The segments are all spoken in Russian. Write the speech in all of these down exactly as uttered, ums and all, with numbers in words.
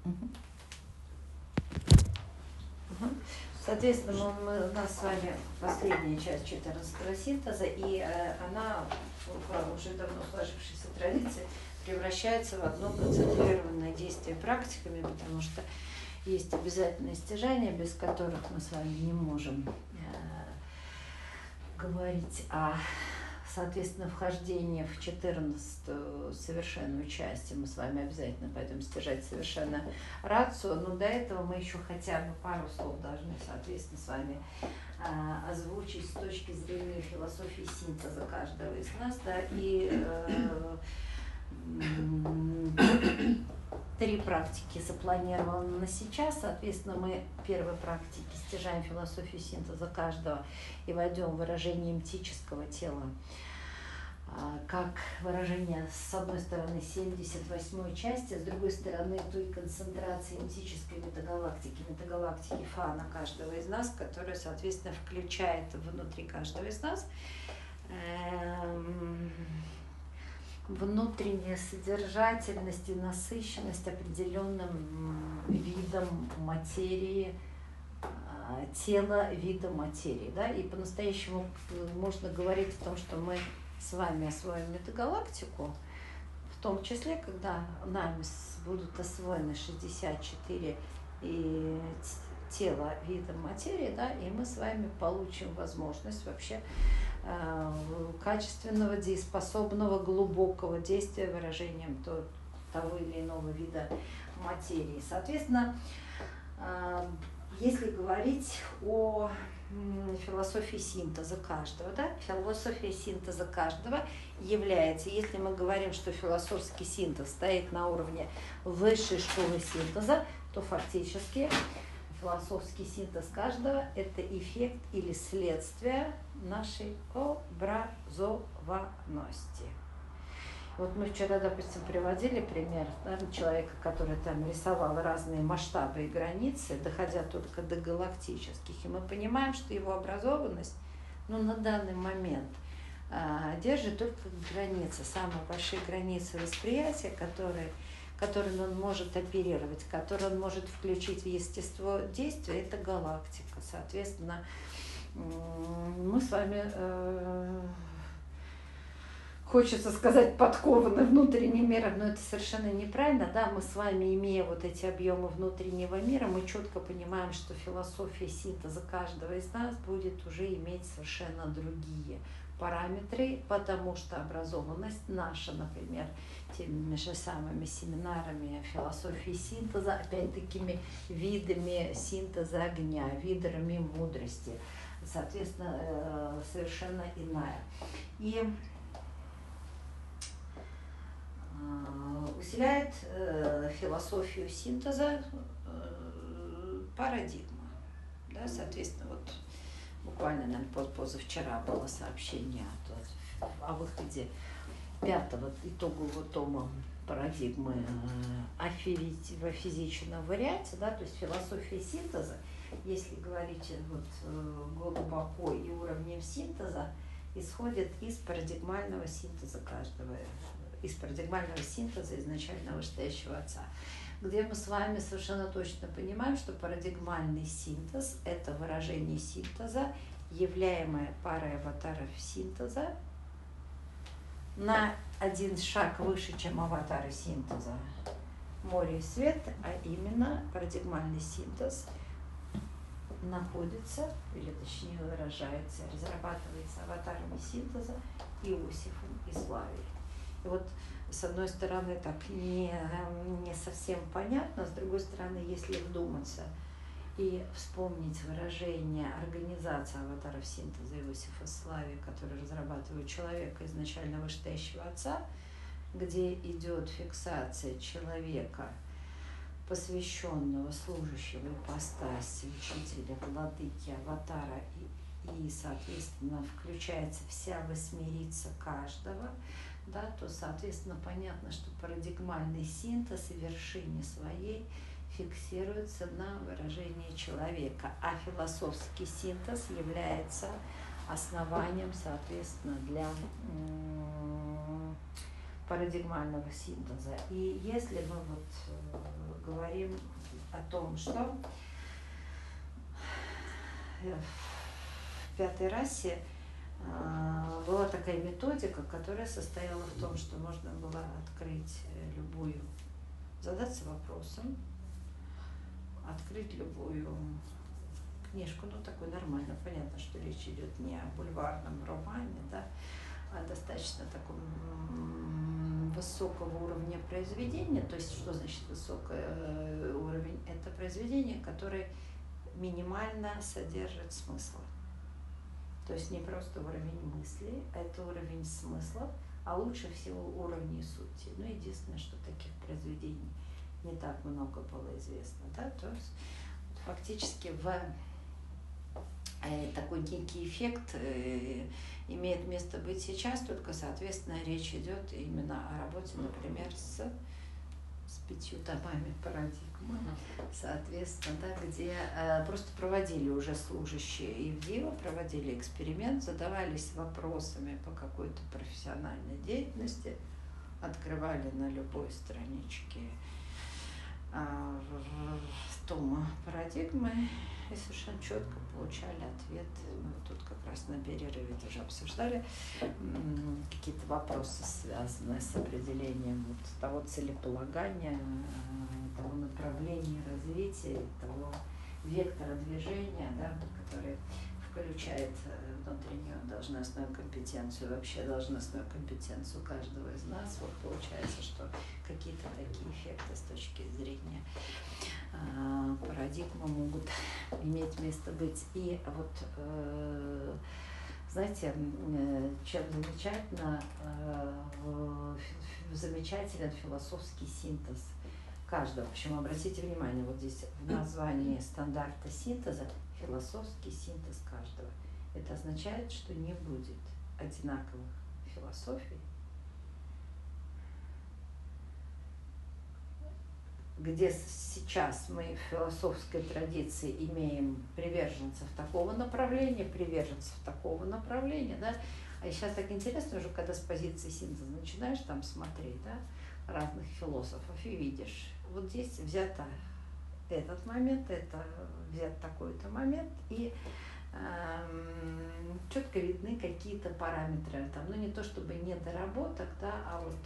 Соответственно, мы, мы, у нас с вами последняя часть четырнадцатого синтеза, и э, она, по уже давно сложившейся традиции, превращается в одно концентрированное действие практиками, потому что есть обязательные стяжания, без которых мы с вами не можем э, говорить о, соответственно, вхождении в четырнадцатую совершенную часть. Мы с вами обязательно пойдем стяжать совершенно рацию, но до этого мы еще хотя бы пару слов должны, соответственно, с вами э, озвучить с точки зрения философии синтеза каждого из нас, да, и э, три практики запланированы на сейчас. Соответственно, мы в первой практике стяжаем философию синтеза каждого и войдем в выражение эмтического тела, как выражение, с одной стороны, семьдесят восьмой части, с другой стороны, той концентрации эмтической метагалактики, метагалактики фана каждого из нас, которая, соответственно, включает внутри каждого из нас эм, внутренняя содержательность и насыщенность определенным видом материи, тела вида материи. Да? И по-настоящему можно говорить о том, что мы с вами освоим метагалактику, в том числе, когда нами будут освоены шестьдесят четыре и тела вида материи, да, и мы с вами получим возможность вообще э, качественного, дееспособного, глубокого действия выражением то, того или иного вида материи. Соответственно, э, если говорить о м, философии синтеза каждого, да, философия синтеза каждого является, если мы говорим, что философский синтез стоит на уровне высшей школы синтеза, то фактически философский синтез каждого – это эффект или следствие нашей образованности. Вот мы вчера, допустим, приводили пример, да, человека, который там рисовал разные масштабы и границы, доходя только до галактических. И мы понимаем, что его образованность, ну, на данный момент а, держит только границы, самые большие границы восприятия, которые которым он может оперировать, который он может включить в естество действия, это галактика. Соответственно, мы с вами, э, хочется сказать, подкованы внутренним миром, но это совершенно неправильно. Да? Мы с вами, имея вот эти объемы внутреннего мира, мы четко понимаем, что философия синтеза каждого из нас будет уже иметь совершенно другие параметры, потому что образованность наша, например, теми же самыми семинарами философии синтеза, опять-таки видами синтеза огня, видами мудрости, соответственно, совершенно иная. И усиляет философию синтеза парадигма. Да, соответственно, вот буквально, наверное, позавчера было сообщение о, о выходе пятого итогового тома парадигмы о физичном варианте, да, то есть философия синтеза, если говорить вот, глубоко и уровнем синтеза, исходит из парадигмального синтеза каждого, из парадигмального синтеза изначально вышестоящего отца, где мы с вами совершенно точно понимаем, что парадигмальный синтез – это выражение синтеза, являемое парой аватаров синтеза, на один шаг выше, чем аватары синтеза море и свет, а именно парадигмальный синтез находится, или точнее выражается, разрабатывается аватарами синтеза Иосифом и Славией. И вот с одной стороны так не, не совсем понятно, с другой стороны, если вдуматься и вспомнить выражение организации аватаров синтеза Иосифа Славии, который разрабатывает человека изначально вышестоящего отца, где идет фиксация человека, посвященного служащего ипостаси, учителя, владыки, аватара, и, и, соответственно, включается вся восьмерица каждого, да, то, соответственно, понятно, что парадигмальный синтез и вершине своей фиксируется на выражении человека, а философский синтез является основанием, соответственно, для парадигмального синтеза. И если мы вот э, говорим о том, что в пятой расе э, была такая методика, которая состояла в том, что можно было открыть любую, задаться вопросом, открыть любую книжку, ну такой нормально, понятно, что речь идет не о бульварном романе, да, а достаточно таком высокого уровня произведения. То есть что значит высокий уровень? Это произведение, которое минимально содержит смысл. То есть не просто уровень мысли, это уровень смысла, а лучше всего уровень сути. Ну, единственное, что таких произведений не так много было известно, да, то есть фактически в э, такой некий эффект э, имеет место быть сейчас, только, соответственно, речь идет именно о работе, например, с, с пятью томами парадигмы, соответственно, да, где э, просто проводили уже служащие Ивдива, проводили эксперимент, задавались вопросами по какой-то профессиональной деятельности, открывали на любой страничке э, тома парадигмы и совершенно четко получали ответ. Мы тут как раз на перерыве тоже обсуждали какие-то вопросы, связанные с определением вот того целеполагания, того направления развития, того вектора движения, да, который включает внутреннюю должностную компетенцию, вообще должностную компетенцию каждого из нас. Вот получается, что какие-то такие эффекты с точки зрения э, парадигмы могут иметь место быть. И вот, э, знаете, э, чем замечательно, э, замечателен философский синтез каждого. Причем обратите внимание, вот здесь в названии стандарта синтеза философский синтез каждого. Это означает, что не будет одинаковых философий, где сейчас мы в философской традиции имеем приверженцев такого направления, приверженцев такого направления, да, а сейчас так интересно уже, когда с позиции синтеза начинаешь там смотреть, да, разных философов и видишь, вот здесь взято этот момент, это взят такой-то момент, и эм, четко видны какие-то параметры, там, ну не то чтобы недоработок, да, а вот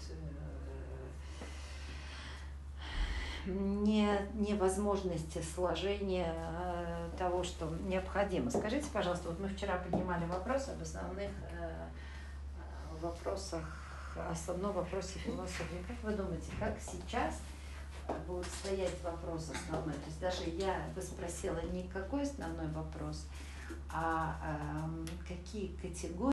э, не, невозможности сложения э, того, что необходимо. Скажите, пожалуйста, вот мы вчера поднимали вопрос об основных э, вопросах, основном вопросе философии. Как вы думаете, как сейчас будет стоять вопрос основной? То есть даже я бы спросила не какой основной вопрос, а э, какие категории